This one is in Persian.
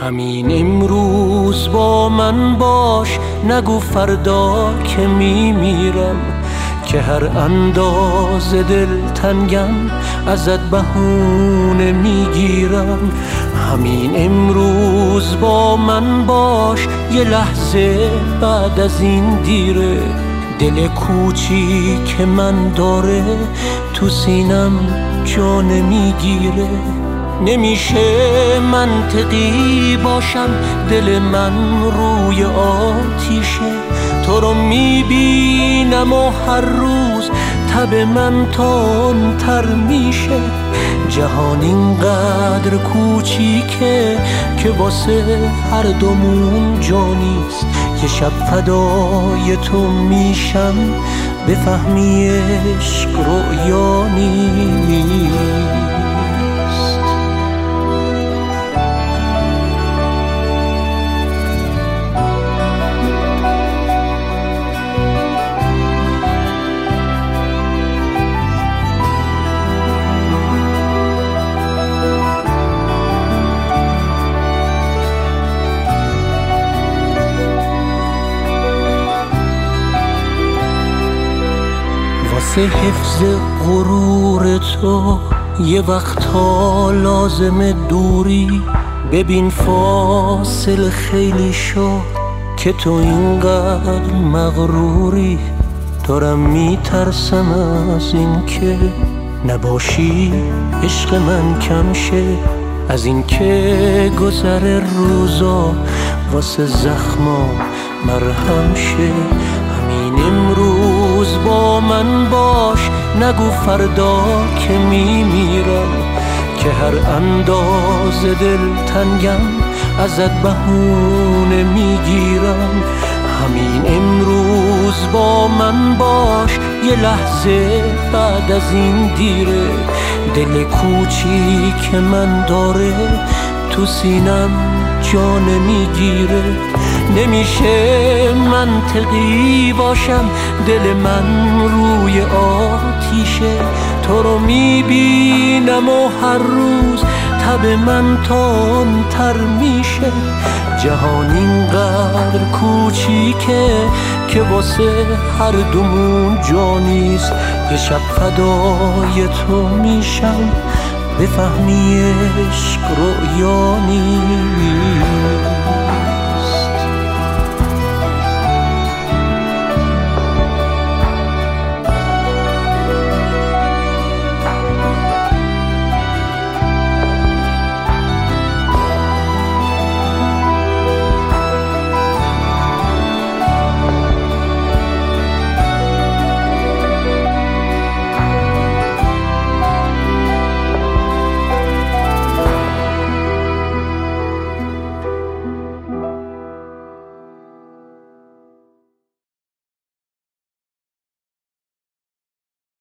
همین امروز با من باش، نگو فردا که میمیرم، که هر اندازه دلتنگم ازت بهونه میگیرم. همین امروز با من باش، یه لحظه بعد از این دیره. دل کوچیک من داره تو سینم جا نمیگیره. نمیشه منطقی باشم، دل من روی آتیشه. تو رو میبینم و هر روز تب من تندتر میشه. جهان اینقدر کوچیکه که واسه هر دومون جا نیست. یه شب فدای تو میشم، بفهمی عشق رؤیا نیست. واسه حفظ غرور تو یه وقتا لازم دوری. ببین فاصل خیلی شد که تو اینقدر مغروری. دارم میترسم از این که نباشی، عشق من کم شه. از این که گذر روزا واسه زخما مرهم شه. همین امروز با من باش، نگو فردا که میمیرم، که هر اندازه دلتنگم ازت بهونه میگیرم. همین امروز با من باش، یه لحظه بعد از این دیره. دل کوچیک من داره تو سینم جا نمیگیره. نمیشه منطقی باشم، دل من روی آتیشه. تو رو میبینم و هر روز تب من تندتر میشه. جهان اینقدر کوچیکه که واسه هر دومون جا نیست. یه شب فدای تو میشم، بفهمی عشق رؤیا نیست.